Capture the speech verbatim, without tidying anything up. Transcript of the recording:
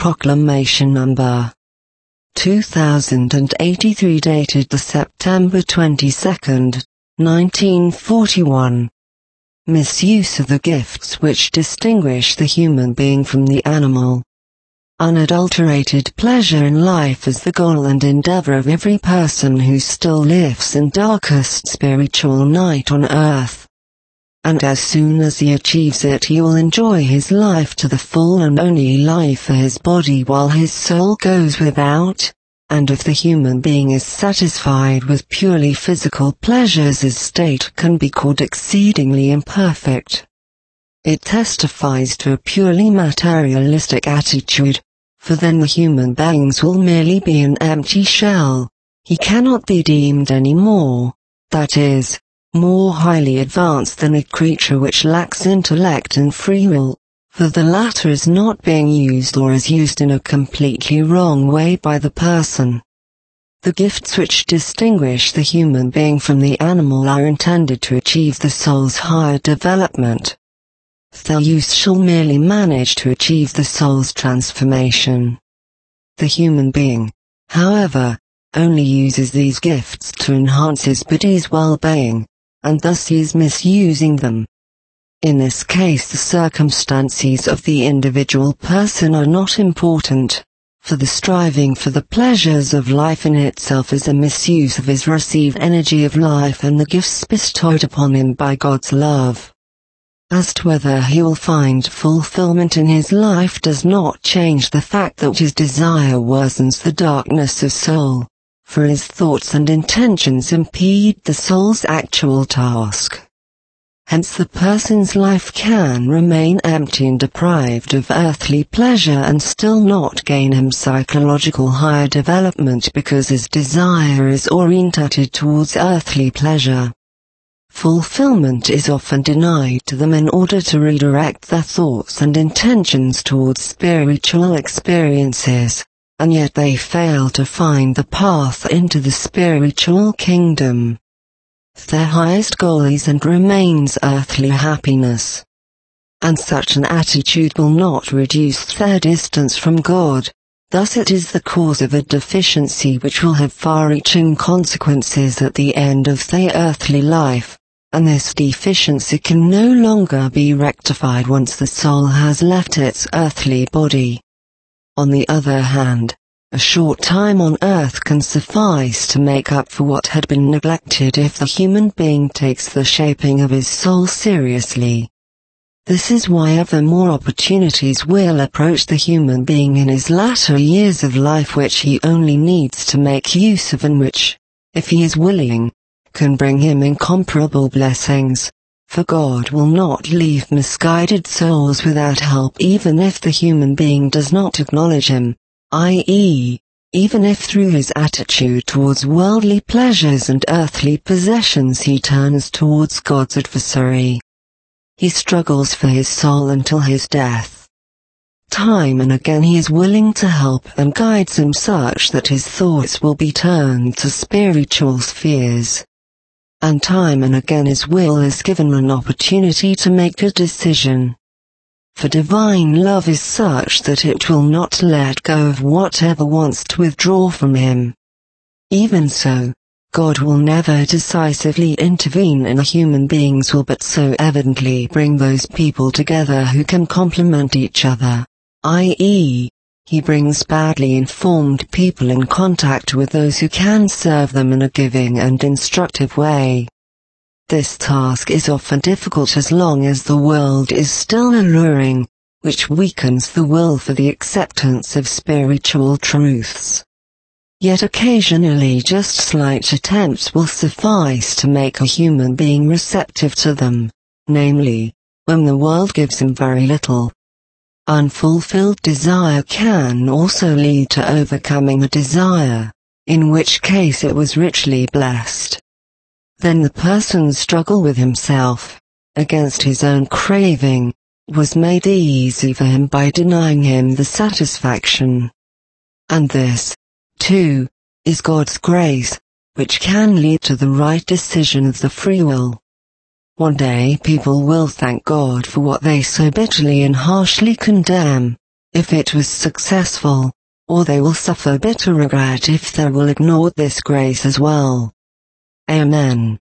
Proclamation Number two thousand eighty-three, dated the September twenty-second, nineteen forty-one. Misuse of the gifts which distinguish the human being from the animal. Unadulterated pleasure in life is the goal and endeavor of every person who still lives in darkest spiritual night on earth. And as soon as he achieves it, he will enjoy his life to the full and only life for his body while his soul goes without. And if the human being is satisfied with purely physical pleasures, his state can be called exceedingly imperfect. It testifies to a purely materialistic attitude, for then the human beings will merely be an empty shell. He cannot be deemed any more, that is, more highly advanced than a creature which lacks intellect and free will, for the latter is not being used or is used in a completely wrong way by the person. The gifts which distinguish the human being from the animal are intended to achieve the soul's higher development. Their use shall merely manage to achieve the soul's transformation. The human being, however, only uses these gifts to enhance his body's well-being, and thus he is misusing them. In this case, the circumstances of the individual person are not important, for the striving for the pleasures of life in itself is a misuse of his received energy of life and the gifts bestowed upon him by God's love. As to whether he will find fulfillment in his life does not change the fact that his desire worsens the darkness of soul, for his thoughts and intentions impede the soul's actual task. Hence the person's life can remain empty and deprived of earthly pleasure and still not gain him psychological higher development because his desire is orientated towards earthly pleasure. Fulfillment is often denied to them in order to redirect their thoughts and intentions towards spiritual experiences, and yet they fail to find the path into the spiritual kingdom. Their highest goal is and remains earthly happiness. And such an attitude will not reduce their distance from God, thus it is the cause of a deficiency which will have far-reaching consequences at the end of their earthly life, and this deficiency can no longer be rectified once the soul has left its earthly body. On the other hand, a short time on earth can suffice to make up for what had been neglected if the human being takes the shaping of his soul seriously. This is why ever more opportunities will approach the human being in his latter years of life which he only needs to make use of and which, if he is willing, can bring him incomparable blessings, for God will not leave misguided souls without help even if the human being does not acknowledge him, that is, even if through his attitude towards worldly pleasures and earthly possessions he turns towards God's adversary. He struggles for his soul until his death. Time and again he is willing to help and guides him such that his thoughts will be turned to spiritual spheres. And time and again his will is given an opportunity to make a decision. For divine love is such that it will not let go of whatever wants to withdraw from him. Even so, God will never decisively intervene in a human being's will but so evidently bring those people together who can complement each other, that is, he brings badly informed people in contact with those who can serve them in a giving and instructive way. This task is often difficult as long as the world is still alluring, which weakens the will for the acceptance of spiritual truths. Yet occasionally just slight attempts will suffice to make a human being receptive to them, namely, when the world gives him very little. Unfulfilled desire can also lead to overcoming a desire, in which case it was richly blessed. Then the person's struggle with himself, against his own craving, was made easy for him by denying him the satisfaction. And this, too, is God's grace, which can lead to the right decision of the free will. One day people will thank God for what they so bitterly and harshly condemn, if it was successful, or they will suffer bitter regret if they will ignore this grace as well. Amen.